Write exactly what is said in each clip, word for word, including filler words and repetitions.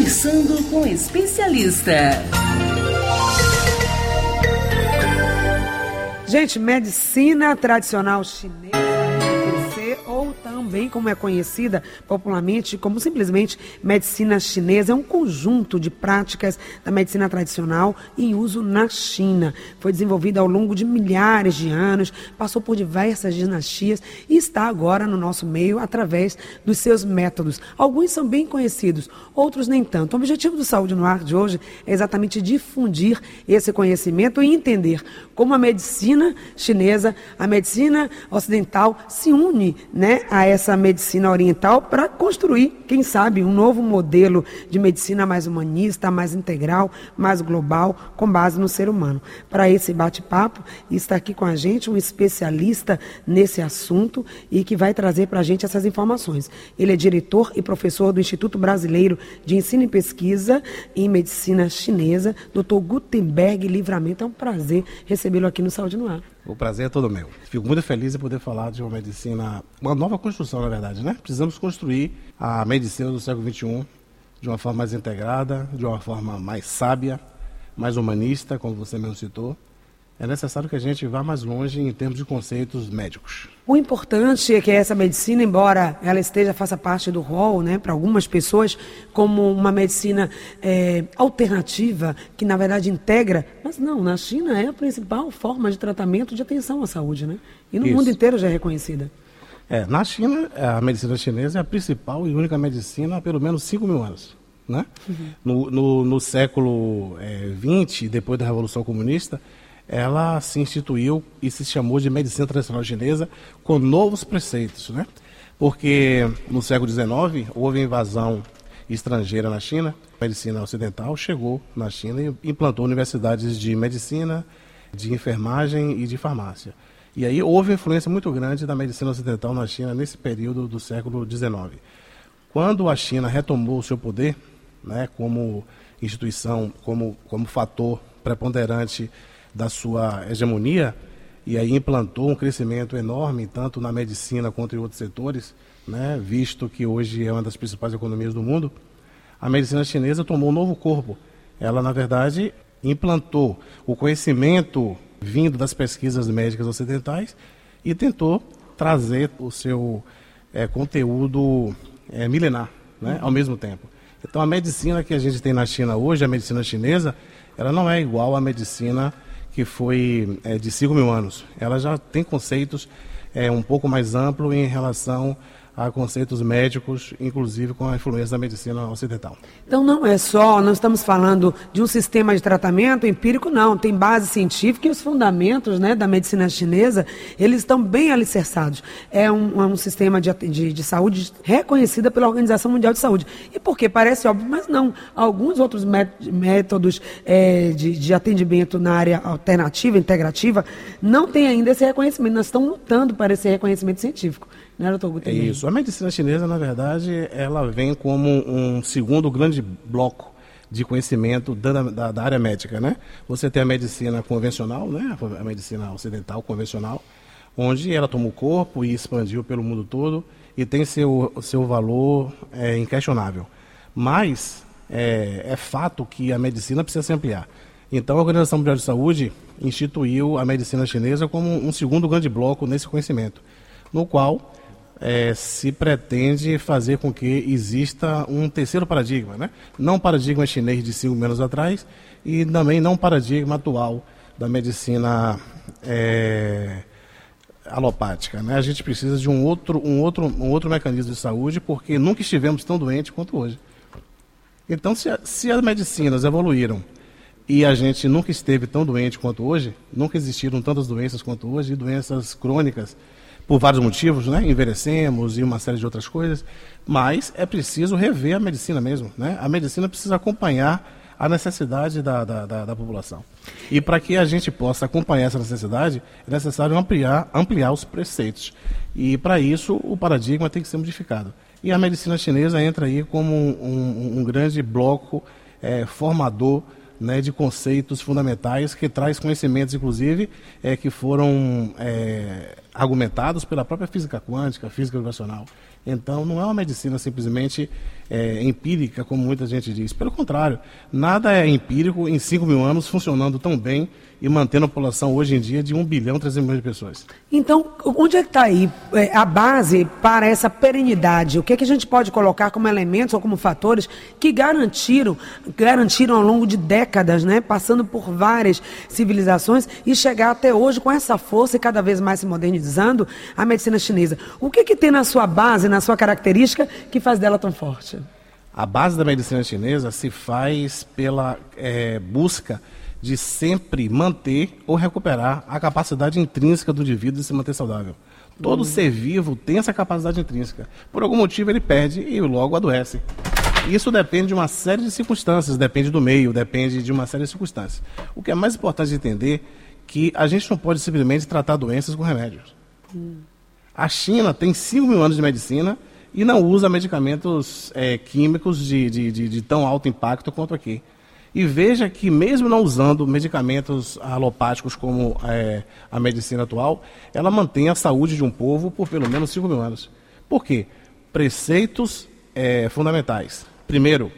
Conversando com especialista. Gente, medicina tradicional chinesa, ou também como é conhecida popularmente como simplesmente medicina chinesa, é um conjunto de práticas da medicina tradicional em uso na China. Foi desenvolvida ao longo de milhares de anos, passou por diversas dinastias e está agora no nosso meio através dos seus métodos. Alguns são bem conhecidos, outros nem tanto. O objetivo do Saúde no Ar de hoje é exatamente difundir esse conhecimento e entender como a medicina chinesa, a medicina ocidental se une, né, a essa medicina oriental para construir, quem sabe, um novo modelo de medicina mais humanista, mais integral, mais global, com base no ser humano. Para esse bate-papo, está aqui com a gente um especialista nesse assunto e que vai trazer para a gente essas informações. Ele é diretor e professor do Instituto Brasileiro de Ensino e Pesquisa em Medicina Chinesa, doutor Gutenberg Livramento. É um prazer recebê-lo aqui no Saúde no Ar. O prazer é todo meu. Fico muito feliz em poder falar de uma medicina, uma nova construção, na verdade, né? Precisamos construir a medicina do século vinte e um de uma forma mais integrada, de uma forma mais sábia, mais humanista, como você mesmo citou. É necessário que a gente vá mais longe em termos de conceitos médicos. O importante é que essa medicina, embora ela esteja, faça parte do rol, né, para algumas pessoas, como uma medicina é, alternativa, que na verdade integra, mas não, na China é a principal forma de tratamento de atenção à saúde, né? E no Isso. mundo inteiro já é reconhecida. É, na China, a medicina chinesa é a principal e única medicina há pelo menos cinco mil anos. Né? Uhum. No, no, no século é, vinte, depois da Revolução Comunista, ela se instituiu e se chamou de medicina tradicional chinesa com novos preceitos, né? Porque no século dezenove houve invasão estrangeira na China, a medicina ocidental chegou na China e implantou universidades de medicina, de enfermagem e de farmácia. E aí houve influência muito grande da medicina ocidental na China nesse período do século dezenove. Quando a China retomou o seu poder, né, como instituição, como, como fator preponderante da sua hegemonia, e aí implantou um crescimento enorme, tanto na medicina quanto em outros setores, né, visto que hoje é uma das principais economias do mundo, a medicina chinesa tomou um novo corpo. Ela, na verdade, implantou o conhecimento vindo das pesquisas médicas ocidentais e tentou trazer o seu é, conteúdo é, milenar, né, ao mesmo tempo. Então, a medicina que a gente tem na China hoje, a medicina chinesa, ela não é igual à medicina que foi é, de cinco mil anos. Ela já tem conceitos é, um pouco mais amplos em relação a conceitos médicos, inclusive com a influência da medicina ocidental. Então não é só, não estamos falando de um sistema de tratamento empírico, não. Tem base científica e os fundamentos, né, da medicina chinesa, eles estão bem alicerçados. É um, é um sistema de, de, de saúde reconhecida pela Organização Mundial de Saúde. E por quê? Parece óbvio, mas não. Alguns outros métodos é, de, de atendimento na área alternativa, integrativa, não têm ainda esse reconhecimento. Nós estamos lutando para esse reconhecimento científico. Né, doutor Gutenberg? É isso. A medicina chinesa, na verdade, ela vem como um segundo grande bloco de conhecimento da, da, da área médica, né? Você tem a medicina convencional, né? A medicina ocidental convencional, onde ela tomou corpo e expandiu pelo mundo todo e tem seu, seu valor é, inquestionável. Mas é, é fato que a medicina precisa se ampliar. Então, a Organização Mundial de Saúde instituiu a medicina chinesa como um segundo grande bloco nesse conhecimento, no qual É, se pretende fazer com que exista um terceiro paradigma, né? Não um paradigma chinês de cinco mil anos atrás e também não um paradigma atual da medicina é, alopática, né? A gente precisa de um outro, um, outro, um outro mecanismo de saúde porque nunca estivemos tão doentes quanto hoje. Então, se, a, se as medicinas evoluíram e a gente nunca esteve tão doente quanto hoje, nunca existiram tantas doenças quanto hoje, e doenças crônicas, por vários motivos, né? Envelhecemos e uma série de outras coisas, mas é preciso rever a medicina mesmo, né? A medicina precisa acompanhar a necessidade da, da, da, da população. E para que a gente possa acompanhar essa necessidade, é necessário ampliar, ampliar os preceitos. E para isso, o paradigma tem que ser modificado. E a medicina chinesa entra aí como um, um, um grande bloco é, formador, né, de conceitos fundamentais, que traz conhecimentos, inclusive, é, que foram é, argumentados pela própria física quântica, física vibracional. Então, não é uma medicina simplesmente é, empírica, como muita gente diz. Pelo contrário, nada é empírico em cinco mil anos funcionando tão bem e mantendo a população hoje em dia de um bilhão e trezentos milhões de pessoas. Então, onde é que está aí é, a base para essa perenidade? O que é que a gente pode colocar como elementos ou como fatores que garantiram, garantiram ao longo de décadas, né, passando por várias civilizações e chegar até hoje com essa força e cada vez mais se modernizando a medicina chinesa? O que que tem na sua base, na sua característica, que faz dela tão forte? A base da medicina chinesa se faz pela é, busca de sempre manter ou recuperar a capacidade intrínseca do indivíduo de se manter saudável. Todo uhum. ser vivo tem essa capacidade intrínseca. Por algum motivo ele perde e logo adoece. Isso depende de uma série de circunstâncias, depende do meio, depende de uma série de circunstâncias. O que é mais importante de entender é que a gente não pode simplesmente tratar doenças com remédios. Uhum. A China tem cinco mil anos de medicina e não usa medicamentos é, químicos de, de, de, de tão alto impacto quanto aqui. E veja que mesmo não usando medicamentos alopáticos como é, a medicina atual, ela mantém a saúde de um povo por pelo menos cinco mil anos. Por quê? Preceitos é, fundamentais. Primeiro,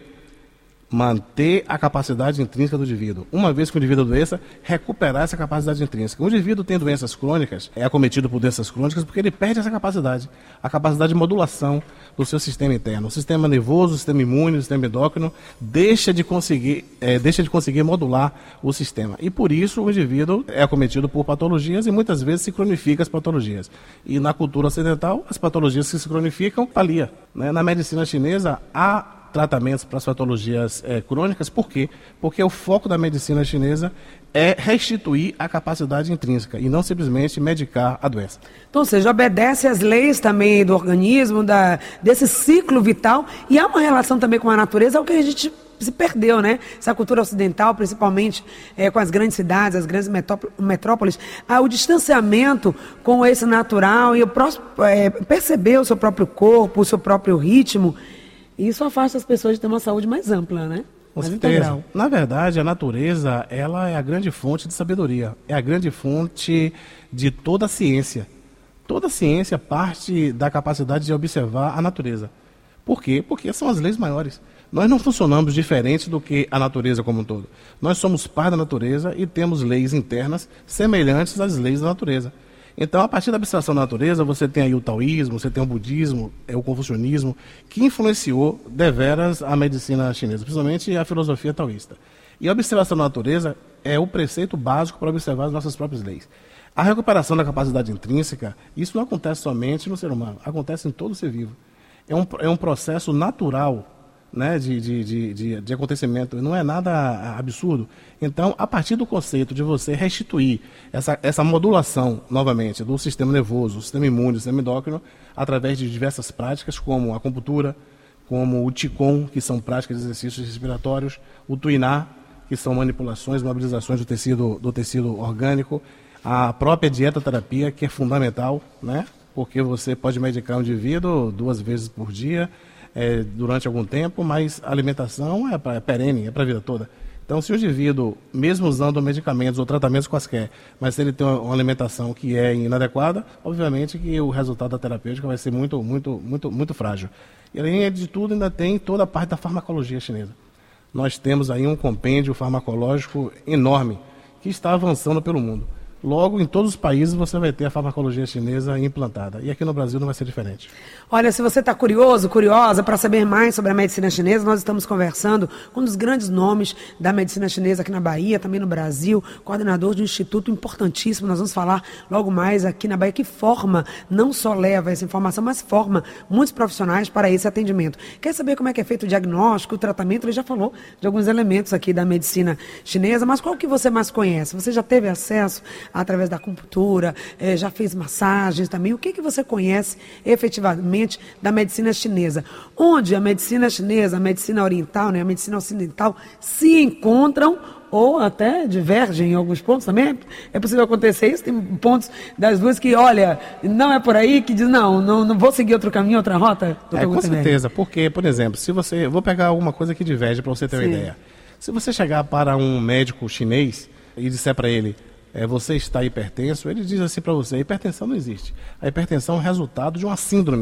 manter a capacidade intrínseca do indivíduo. Uma vez que o indivíduo adoeça, recuperar essa capacidade intrínseca. O indivíduo tem doenças crônicas, é acometido por doenças crônicas porque ele perde essa capacidade, a capacidade de modulação do seu sistema interno. O sistema nervoso, o sistema imune, o sistema endócrino deixa de conseguir, é, deixa de conseguir modular o sistema. E por isso o indivíduo é acometido por patologias e muitas vezes se cronifica as patologias. E na cultura ocidental, as patologias que se cronificam, palia. Né? Na medicina chinesa, há tratamentos para as patologias é, crônicas. Por quê? Porque o foco da medicina chinesa é restituir a capacidade intrínseca e não simplesmente medicar a doença. Então, ou seja, obedece às leis também do organismo, da, desse ciclo vital, e há uma relação também com a natureza, é o que a gente se perdeu, né? Essa cultura ocidental, principalmente é, com as grandes cidades, as grandes metrópoles, ah, o distanciamento com esse natural e o próximo, é, perceber o seu próprio corpo, o seu próprio ritmo. Isso afasta as pessoas de ter uma saúde mais ampla, né? Com mais certeza. Integral. Na verdade, a natureza, ela é a grande fonte de sabedoria. É a grande fonte de toda a ciência. Toda a ciência parte da capacidade de observar a natureza. Por quê? Porque são as leis maiores. Nós não funcionamos diferente do que a natureza como um todo. Nós somos parte da natureza e temos leis internas semelhantes às leis da natureza. Então, a partir da observação da natureza, você tem aí o taoísmo, você tem o budismo, é o confucionismo, que influenciou deveras a medicina chinesa, principalmente a filosofia taoísta. E a observação da natureza é o preceito básico para observar as nossas próprias leis. A recuperação da capacidade intrínseca, isso não acontece somente no ser humano, acontece em todo ser vivo. É um, é um processo natural, né, de, de, de, de, de acontecimento, não é nada absurdo. Então, a partir do conceito de você restituir essa, essa modulação, novamente, do sistema nervoso, do sistema imune, do sistema endócrino, através de diversas práticas, como a acupuntura, como o Qigong, que são práticas de exercícios respiratórios, o Tuiná, que são manipulações, mobilizações do tecido, do tecido orgânico, a própria dieta-terapia, que é fundamental, né, porque você pode medicar um indivíduo duas vezes por dia, É, durante algum tempo, mas a alimentação é, pra, é perene, é para a vida toda. Então, se o indivíduo, mesmo usando medicamentos ou tratamentos quaisquer, mas se ele tem uma, uma alimentação que é inadequada, obviamente que o resultado da terapêutica vai ser muito, muito, muito, muito frágil. E além de tudo, ainda tem toda a parte da farmacologia chinesa. Nós temos aí um compêndio farmacológico enorme que está avançando pelo mundo. Logo, em todos os países, você vai ter a farmacologia chinesa implantada. E aqui no Brasil não vai ser diferente. Olha, se você está curioso, curiosa para saber mais sobre a medicina chinesa, nós estamos conversando com um dos grandes nomes da medicina chinesa aqui na Bahia, também no Brasil, coordenador de um instituto importantíssimo. Nós vamos falar logo mais aqui na Bahia, que forma, não só leva essa informação, mas forma muitos profissionais para esse atendimento. Quer saber como é que é feito o diagnóstico, o tratamento? Ele já falou de alguns elementos aqui da medicina chinesa, mas qual que você mais conhece? Você já teve acesso através da acupuntura, eh, já fez massagens também. O que, que você conhece efetivamente da medicina chinesa? Onde a medicina chinesa, a medicina oriental, né, a medicina ocidental se encontram ou até divergem em alguns pontos também? É possível acontecer isso? Tem pontos das duas que, olha, não é por aí, que diz, não, não, não vou seguir outro caminho, outra rota? É, com certeza, porque, por exemplo, se você... Vou pegar alguma coisa que diverge para você ter Sim. uma ideia. Se você chegar para um médico chinês e disser para ele, É, você está hipertenso, ele diz assim para você, a hipertensão não existe. A hipertensão é o resultado de uma síndrome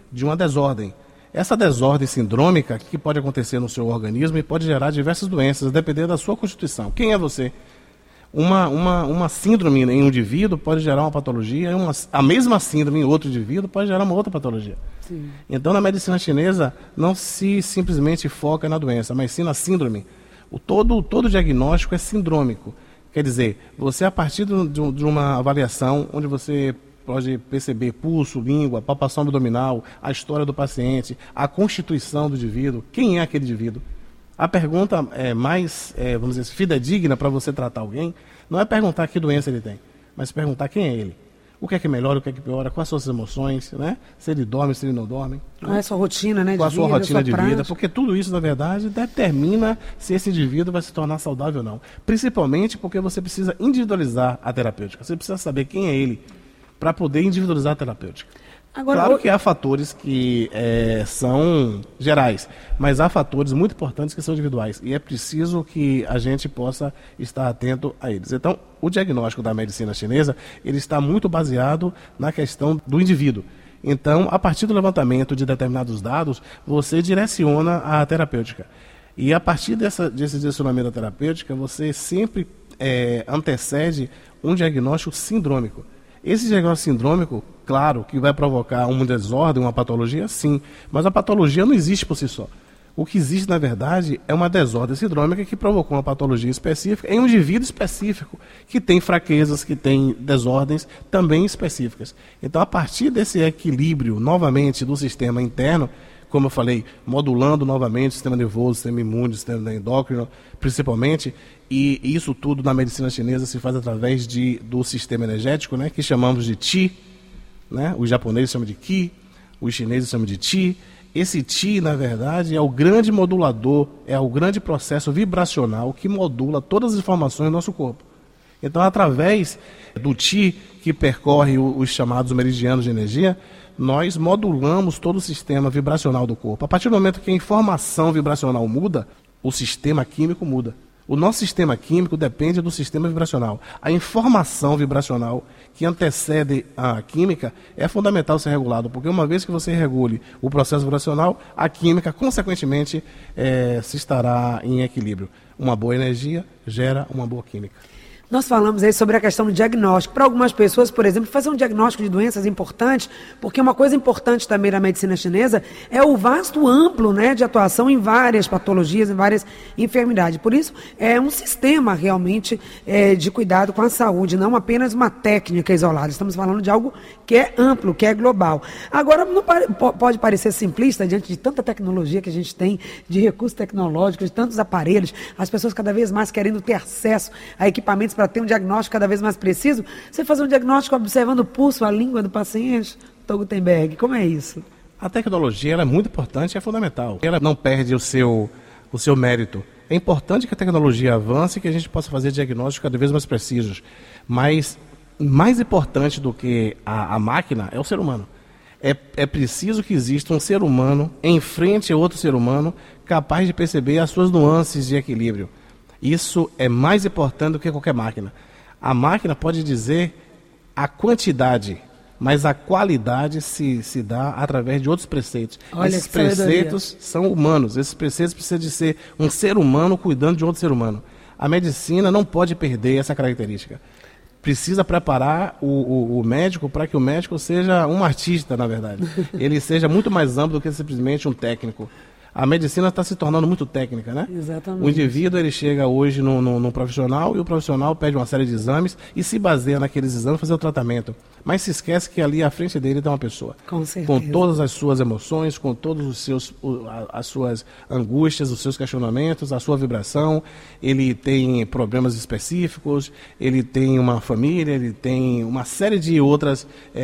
de uma desordem. Essa desordem sindrômica que pode acontecer no seu organismo e pode gerar diversas doenças, dependendo da sua constituição. Quem é você? Uma, uma, uma síndrome em um indivíduo pode gerar uma patologia, uma, a mesma síndrome em outro indivíduo pode gerar uma outra patologia. Sim. Então, na medicina chinesa, não se simplesmente foca na doença, mas sim na síndrome. O todo, todo diagnóstico é sindrômico. Quer dizer, você, a partir de, de uma avaliação onde você pode perceber pulso, língua, palpação abdominal, a história do paciente, a constituição do indivíduo, quem é aquele indivíduo. A pergunta é, mais, é, vamos dizer, fidedigna para você tratar alguém, não é perguntar que doença ele tem, mas perguntar quem é ele. O que é que melhora, o que é que piora, quais são as suas emoções, né? Se ele dorme, se ele não dorme. Qual é a sua rotina, né? Qual a sua vida, rotina sua de prática. vida, porque tudo isso, na verdade, determina se esse indivíduo vai se tornar saudável ou não. Principalmente porque você precisa individualizar a terapêutica, você precisa saber quem é ele, para poder individualizar a terapêutica. Agora, claro que há fatores que é, são gerais, mas há fatores muito importantes que são individuais e é preciso que a gente possa estar atento a eles. Então, o diagnóstico da medicina chinesa, ele está muito baseado na questão do indivíduo. Então, a partir do levantamento de determinados dados, você direciona a terapêutica. E a partir dessa, desse direcionamento da terapêutica, você sempre é, antecede um diagnóstico sindrômico. Esse diagnóstico sindrômico, claro, que vai provocar uma desordem, uma patologia, sim. Mas a patologia não existe por si só. O que existe, na verdade, é uma desordem sindrômica que provocou uma patologia específica em um indivíduo específico, que tem fraquezas, que tem desordens também específicas. Então, a partir desse equilíbrio, novamente, do sistema interno, como eu falei, modulando novamente o sistema nervoso, o sistema imune, o sistema endócrino, principalmente, e isso tudo na medicina chinesa se faz através de, do sistema energético, né, que chamamos de Qi, né? Os japoneses chamam de Qi, os chineses chamam de Qi. Esse Qi, na verdade, é o grande modulador, é o grande processo vibracional que modula todas as informações do nosso corpo. Então, através do Qi, que percorre os chamados meridianos de energia, nós modulamos todo o sistema vibracional do corpo. A partir do momento que a informação vibracional muda, o sistema químico muda. O nosso sistema químico depende do sistema vibracional. A informação vibracional que antecede a química é fundamental ser regulado, porque uma vez que você regule o processo vibracional, a química, consequentemente, é, se estará em equilíbrio. Uma boa energia gera uma boa química. Nós falamos aí sobre a questão do diagnóstico. Para algumas pessoas, por exemplo, fazer um diagnóstico de doenças é importante, porque uma coisa importante também da medicina chinesa é o vasto amplo, né, de atuação em várias patologias, em várias enfermidades. Por isso, é um sistema realmente é, de cuidado com a saúde, não apenas uma técnica isolada. Estamos falando de algo que é amplo, que é global. Agora, não pare, pode parecer simplista diante de tanta tecnologia que a gente tem, de recursos tecnológicos, de tantos aparelhos, as pessoas cada vez mais querendo ter acesso a equipamentos para ter um diagnóstico cada vez mais preciso. Você fazer um diagnóstico observando o pulso, a língua do paciente, Doutor Gutenberg, como é isso? A tecnologia ela é muito importante e é fundamental. Ela não perde o seu, o seu mérito. É importante que a tecnologia avance e que a gente possa fazer diagnósticos cada vez mais precisos. Mas mais importante do que a, a máquina é o ser humano. É, é preciso que exista um ser humano em frente a outro ser humano capaz de perceber as suas nuances de equilíbrio. Isso é mais importante do que qualquer máquina. A máquina pode dizer a quantidade, mas a qualidade se, se dá através de outros preceitos. Olha, esses preceitos são humanos. Esses preceitos precisam de ser um ser humano cuidando de outro ser humano. A medicina não pode perder essa característica. Precisa preparar o, o, o médico para que o médico seja um artista, na verdade. Ele seja muito mais amplo do que simplesmente um técnico. A medicina está se tornando muito técnica, né? Exatamente. O indivíduo ele chega hoje no, no, no profissional e o profissional pede uma série de exames e se baseia naqueles exames fazer o tratamento. Mas se esquece que ali à frente dele tem uma pessoa. Com certeza. Com todas as suas emoções, com todos os seus, as suas angústias, os seus questionamentos, a sua vibração. Ele tem problemas específicos, ele tem uma família, ele tem uma série de outras, é,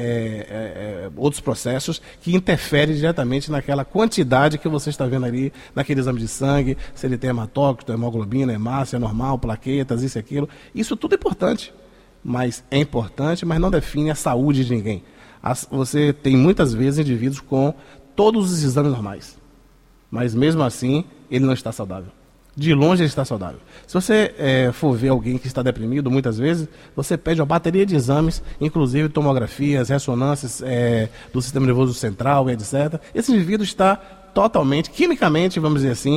é, é, outros processos que interferem diretamente naquela quantidade que você está vendo ali, naquele exame de sangue, se ele tem hematócrito, hemoglobina, hemácia, normal, plaquetas, isso e aquilo. Isso tudo é importante. Mas é importante, mas não define a saúde de ninguém. As, você tem muitas vezes indivíduos com todos os exames normais, mas mesmo assim ele não está saudável. De longe ele está saudável. Se você é, for ver alguém que está deprimido, muitas vezes, você pede uma bateria de exames, inclusive tomografias, ressonâncias é, do sistema nervoso central, etcétera. Esse indivíduo está totalmente, quimicamente, vamos dizer assim,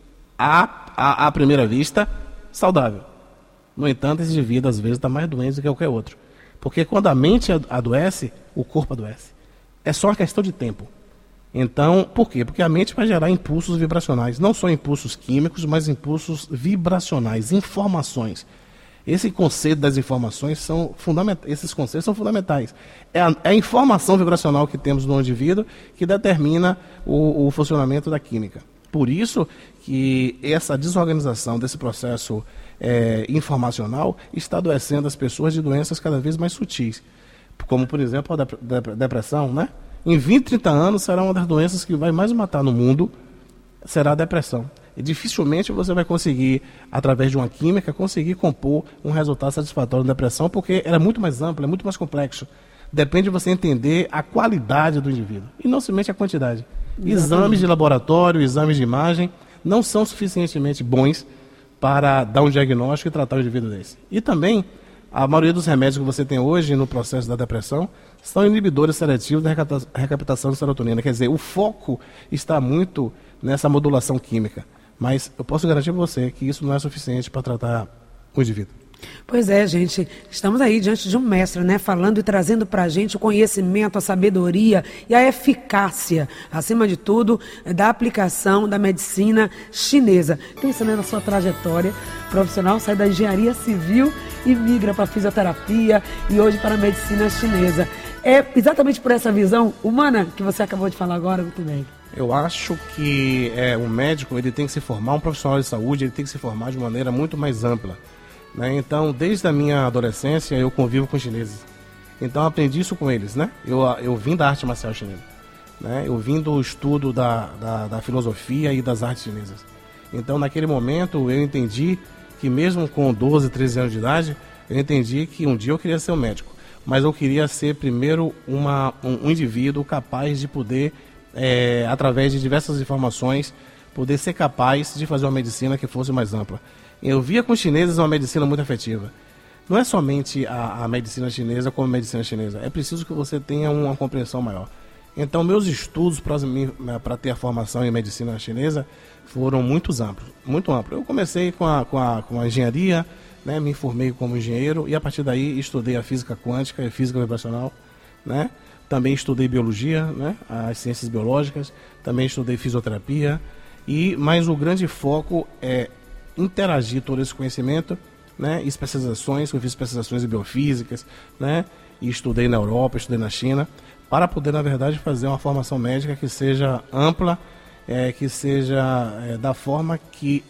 à, à, à primeira vista, saudável. No entanto, esse indivíduo, às vezes, está mais doente do que qualquer outro. Porque quando a mente adoece, o corpo adoece. É só uma questão de tempo. Então, por quê? Porque a mente vai gerar impulsos vibracionais, não só impulsos químicos, mas impulsos vibracionais, informações. Esse conceito das informações são fundamentais, esses conceitos são fundamentais. É a, é a informação vibracional que temos no indivíduo que determina o, o funcionamento da química. Por isso que essa desorganização desse processo é, informacional está adoecendo as pessoas de doenças cada vez mais sutis, como, por exemplo, a dep- dep- depressão, né? Em vinte, trinta anos, será uma das doenças que vai mais matar no mundo, será a depressão. E dificilmente você vai conseguir, através de uma química, conseguir compor um resultado satisfatório da depressão, porque ela é muito mais ampla, é muito mais complexo. Depende de você entender a qualidade do indivíduo, e não somente a quantidade. Exatamente. Exames de laboratório, exames de imagem, não são suficientemente bons para dar um diagnóstico e tratar o indivíduo desse. E também, a maioria dos remédios que você tem hoje no processo da depressão são inibidores seletivos da recaptação de serotonina. Quer dizer, o foco está muito nessa modulação química. Mas eu posso garantir para você que isso não é suficiente para tratar o indivíduo. Pois é, gente, estamos aí diante de um mestre, né, falando e trazendo para a gente o conhecimento, a sabedoria e a eficácia, acima de tudo, da aplicação da medicina chinesa. Pensando na sua trajetória profissional, sai da engenharia civil e migra para a fisioterapia e hoje para a medicina chinesa. É exatamente por essa visão humana que você acabou de falar agora, muito bem. Eu acho que é, um médico ele tem que se formar, um profissional de saúde, ele tem que se formar de maneira muito mais ampla. Né? Então, desde a minha adolescência, eu convivo com chineses. Então, aprendi isso com eles. Né? Eu, eu vim da arte marcial chinesa. Né? Eu vim do estudo da, da, da filosofia e das artes chinesas. Então, naquele momento, eu entendi que mesmo com doze, treze anos de idade, eu entendi que um dia eu queria ser um médico. Mas eu queria ser, primeiro, uma, um, um indivíduo capaz de poder, é, através de diversas informações, poder ser capaz de fazer uma medicina que fosse mais ampla. Eu via com os chineses uma medicina muito afetiva. Não é somente a, a medicina chinesa como a medicina chinesa. É preciso que você tenha uma compreensão maior. Então, meus estudos para ter a formação em medicina chinesa foram muito amplos. Muito amplos. Eu comecei com a, com a, com a engenharia, né, me formei como engenheiro e, a partir daí, estudei a física quântica e a física vibracional. Né? Também estudei biologia, né, as ciências biológicas. Também estudei fisioterapia. E, mas o grande foco é interagir todo esse conhecimento, né, especializações, eu fiz especializações em biofísicas, né, e estudei na Europa, estudei na China, para poder, na verdade, fazer uma formação médica que seja ampla, é, que seja é, da forma que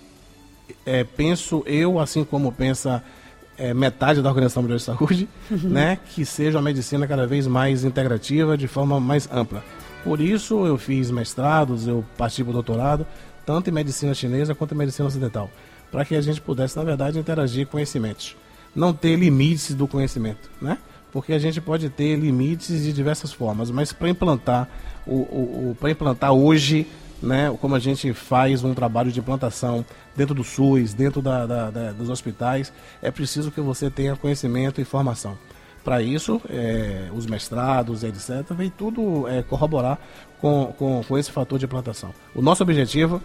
é, penso eu, assim como pensa é, metade da Organização Mundial de Saúde, uhum. né, que seja uma medicina cada vez mais integrativa, de forma mais ampla. Por isso eu fiz mestrados, eu parti para o doutorado, tanto em medicina chinesa quanto em medicina ocidental, para que a gente pudesse, na verdade, interagir com conhecimentos. Não ter limites do conhecimento, né? Porque a gente pode ter limites de diversas formas, mas para implantar, o, o, o, para implantar hoje, né, como a gente faz um trabalho de implantação dentro do SUS, dentro da, da, da, dos hospitais, é preciso que você tenha conhecimento e formação. Para isso, é, os mestrados, etcétera, vem tudo é, corroborar com, com, com esse fator de implantação. O nosso objetivo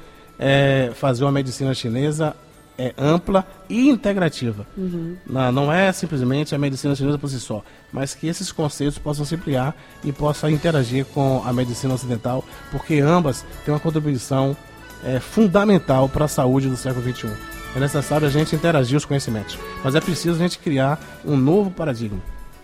é fazer uma medicina chinesa é, ampla e integrativa. Uhum. Não, não é simplesmente a medicina chinesa por si só, mas que esses conceitos possam se ampliar e possam interagir com a medicina ocidental, porque ambas têm uma contribuição é, fundamental para a saúde do século vinte e um. É necessário a gente interagir os conhecimentos, mas é preciso a gente criar um novo paradigma.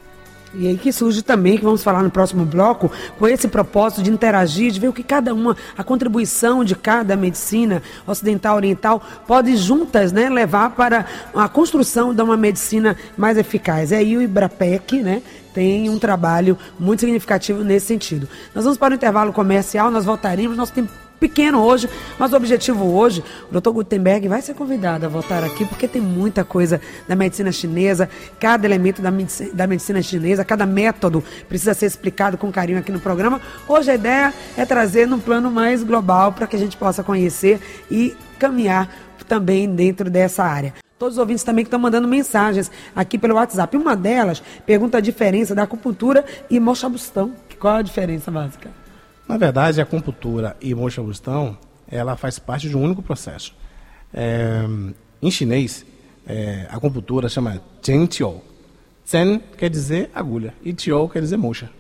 E aí que surge também, que vamos falar no próximo bloco, com esse propósito de interagir, de ver o que cada uma, a contribuição de cada medicina ocidental, oriental, pode juntas, né, levar para a construção de uma medicina mais eficaz. E aí o IBRAPEC, né, tem um trabalho muito significativo nesse sentido. Nós vamos para o intervalo comercial, nós voltaremos, nosso tempo pequeno hoje, mas o objetivo hoje, o doutor Gutenberg vai ser convidado a voltar aqui, porque tem muita coisa da medicina chinesa, cada elemento da medicina, da medicina chinesa, cada método precisa ser explicado com carinho aqui no programa. Hoje a ideia é trazer num plano mais global para que a gente possa conhecer e caminhar também dentro dessa área. Todos os ouvintes também que estão mandando mensagens aqui pelo WhatsApp. Uma delas pergunta a diferença da acupuntura e moxabustão. Qual a diferença básica? Na verdade, a acupuntura e moxabustão, ela faz parte de um único processo. É, em chinês, é, a acupuntura chama Zhen Qiu. Zhen quer dizer agulha e Qiu quer dizer moxa.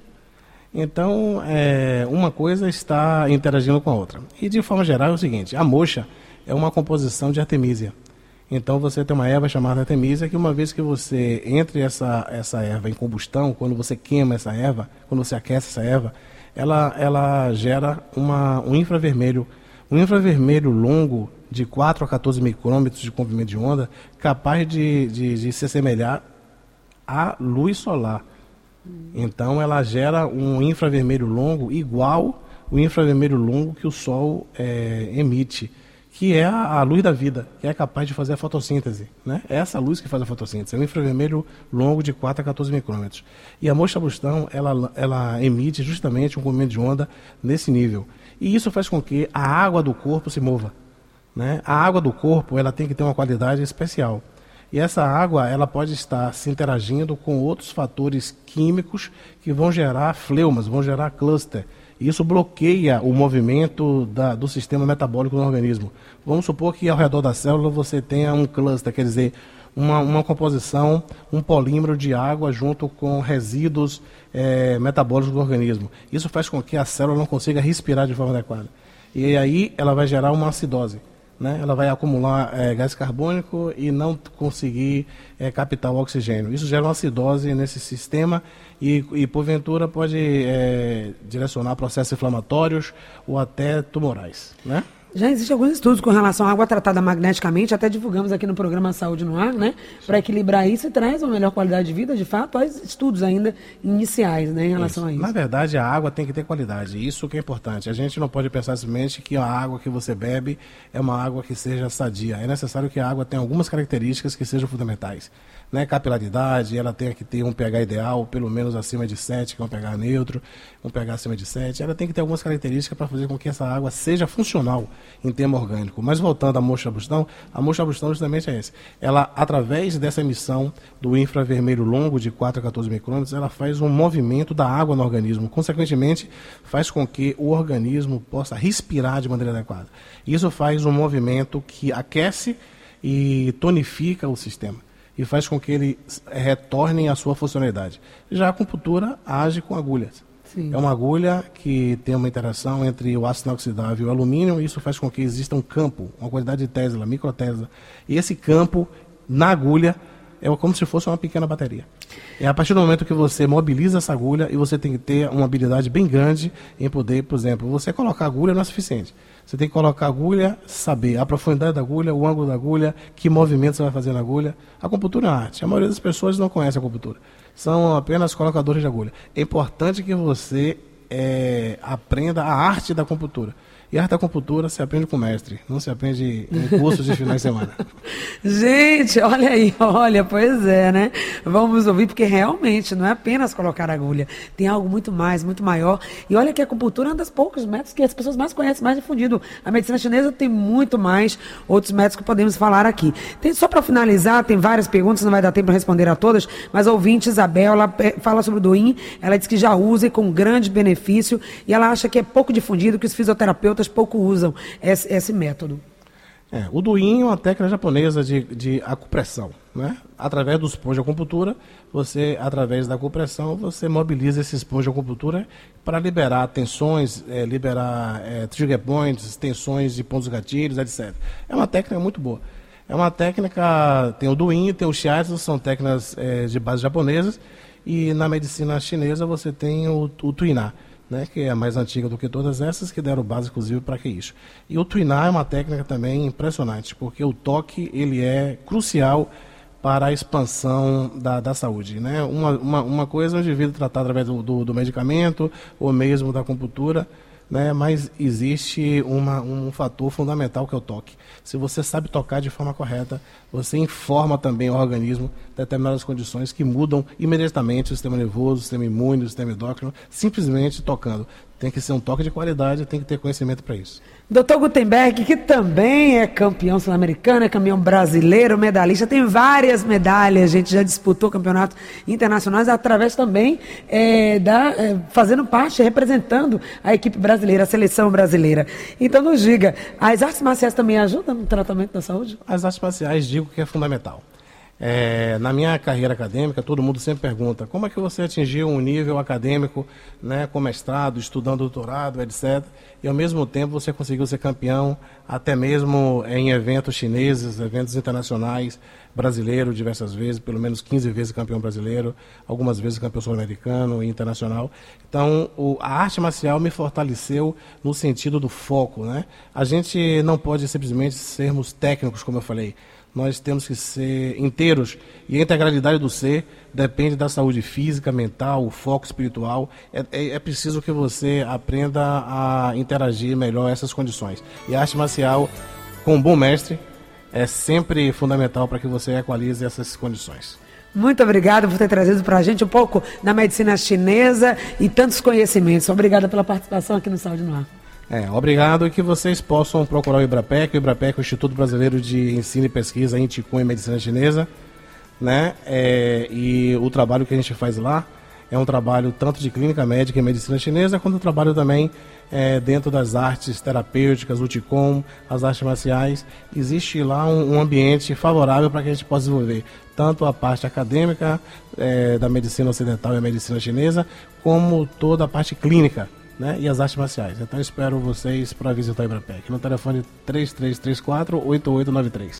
Então, é, uma coisa está interagindo com a outra. E de forma geral é o seguinte, a moxa é uma composição de artemisia. Então você tem uma erva chamada artemisia que uma vez que você entre essa, essa erva em combustão, quando você queima essa erva, quando você aquece essa erva, ela, ela gera uma, um infravermelho, um infravermelho longo de quatro a quatorze micrômetros de comprimento de onda, capaz de, de, de se assemelhar à luz solar. Então ela gera um infravermelho longo igual o infravermelho longo que o Sol é, emite, que é a, a luz da vida, que é capaz de fazer a fotossíntese, né? É essa luz que faz a fotossíntese, é um infravermelho longo de quatro a quatorze micrômetros. E a moxabustão, ela, ela emite justamente um comprimento de onda nesse nível. E isso faz com que a água do corpo se mova, né? A água do corpo, ela tem que ter uma qualidade especial. E essa água, ela pode estar se interagindo com outros fatores químicos que vão gerar fleumas, vão gerar cluster. Isso bloqueia o movimento da, do sistema metabólico no organismo. Vamos supor que ao redor da célula você tenha um cluster, quer dizer, uma, uma composição, um polímero de água junto com resíduos é, metabólicos do organismo. Isso faz com que a célula não consiga respirar de forma adequada. E aí ela vai gerar uma acidose, né? Ela vai acumular é, gás carbônico e não conseguir é, captar o oxigênio. Isso gera uma acidose nesse sistema e, e porventura, pode é, direcionar processos inflamatórios ou até tumorais, né? Já existem alguns estudos com relação à água tratada magneticamente, até divulgamos aqui no programa Saúde no Ar, né? Para equilibrar isso e traz uma melhor qualidade de vida, de fato, há estudos ainda iniciais, né, em relação isso. a isso. Na verdade, a água tem que ter qualidade, isso que é importante. A gente não pode pensar simplesmente que a água que você bebe é uma água que seja sadia. É necessário que a água tenha algumas características que sejam fundamentais, né? Capilaridade, ela tem que ter um pH ideal, pelo menos acima de sete, que é um pH neutro, um pH acima de sete. Ela tem que ter algumas características para fazer com que essa água seja funcional em termo orgânico. Mas voltando à moxabustão, a moxabustão justamente é essa. Ela, através dessa emissão do infravermelho longo de quatro a quatorze micrômetros, ela faz um movimento da água no organismo. Consequentemente, faz com que o organismo possa respirar de maneira adequada. Isso faz um movimento que aquece e tonifica o sistema e faz com que ele retorne à sua funcionalidade. Já a acupuntura age com agulhas. Sim. É uma agulha que tem uma interação entre o ácido inoxidável e o alumínio, e isso faz com que exista um campo, uma quantidade de Tesla, microtesla. E esse campo, na agulha, é como se fosse uma pequena bateria. É a partir do momento que você mobiliza essa agulha, e você tem que ter uma habilidade bem grande em poder, por exemplo, você colocar agulha não é suficiente. Você tem que colocar agulha, saber a profundidade da agulha, o ângulo da agulha, que movimento você vai fazer na agulha. A acupuntura é arte. A maioria das pessoas não conhece a acupuntura. São apenas colocadores de agulha. É importante que você é, aprenda a arte da acupuntura. E a arte da acupuntura se aprende com o mestre, não se aprende em cursos de finais de semana. Gente, olha aí, olha, pois é, né? Vamos ouvir, porque realmente não é apenas colocar agulha, tem algo muito mais, muito maior. E olha que a acupuntura é um dos poucos métodos que as pessoas mais conhecem, mais difundido. A medicina chinesa tem muito mais outros métodos que podemos falar aqui. Tem, só para finalizar, tem várias perguntas, não vai dar tempo para responder a todas, mas a ouvinte Isabel, ela fala sobre o Douyin, ela diz que já usa e com grande benefício, e ela acha que é pouco difundido, que os fisioterapeutas pouco usam esse, esse método. É, o Douyin é uma técnica japonesa de, de acupressão, né? Através dos pontos de acupuntura, você, através da acupressão, você mobiliza esses pontos de acupuntura para liberar tensões, é, liberar é, trigger points, tensões de pontos gatilhos, etcétera. É uma técnica muito boa. É uma técnica, tem o Douyin, tem o Shiatsu, são técnicas é, de base japonesas, e na medicina chinesa você tem o, o Tuiná, né, que é a mais antiga do que todas essas, que deram base, inclusive, para que isso. E o Tuiná é uma técnica também impressionante, porque o toque ele é crucial para a expansão da, da saúde, né? Uma, uma, uma coisa é o indivíduo tratar através do, do, do medicamento, ou mesmo da acupuntura, né? Mas existe uma, um fator fundamental que é o toque. Se você sabe tocar de forma correta, você informa também o organismo determinadas condições que mudam imediatamente o sistema nervoso, o sistema imune, o sistema endócrino, simplesmente tocando. Tem que ser um toque de qualidade, tem que ter conhecimento para isso. doutor Gutenberg, que também é campeão sul-americano, é campeão brasileiro, medalhista, tem várias medalhas, a gente já disputou campeonatos internacionais através também é, da, é, fazendo parte, representando a equipe brasileira, a seleção brasileira. Então nos diga, as artes marciais também ajudam no tratamento da saúde? As artes marciais digo que é fundamental. É, na minha carreira acadêmica, todo mundo sempre pergunta como é que você atingiu um nível acadêmico, né, com mestrado, estudando doutorado, etcétera. E ao mesmo tempo você conseguiu ser campeão, até mesmo em eventos chineses, eventos internacionais, brasileiro diversas vezes, pelo menos quinze vezes campeão brasileiro, algumas vezes campeão sul-americano e internacional. Então, o, a arte marcial me fortaleceu no sentido do foco, né? A gente não pode simplesmente sermos técnicos, como eu falei. Nós temos que ser inteiros, e a integralidade do ser depende da saúde física, mental, o foco espiritual. É, é, é preciso que você aprenda a interagir melhor essas condições. E a arte marcial, com um bom mestre, é sempre fundamental para que você equalize essas condições. Muito obrigada por ter trazido para a gente um pouco da medicina chinesa e tantos conhecimentos. Obrigada pela participação aqui no Saúde no Ar. É, obrigado, e que vocês possam procurar o IBRAPEC. O IBRAPEC é o Instituto Brasileiro de Ensino e Pesquisa em Qigong e Medicina Chinesa, né? É, e o trabalho que a gente faz lá é um trabalho tanto de clínica médica e medicina chinesa, quanto um trabalho também é, dentro das artes terapêuticas, o Qigong, as artes marciais. Existe lá um, um ambiente favorável para que a gente possa desenvolver tanto a parte acadêmica é, da medicina ocidental e a medicina chinesa, como toda a parte clínica, né, e as artes marciais. Então espero vocês para visitar o IBRAPEC no telefone três três três quatro, oito oito nove três.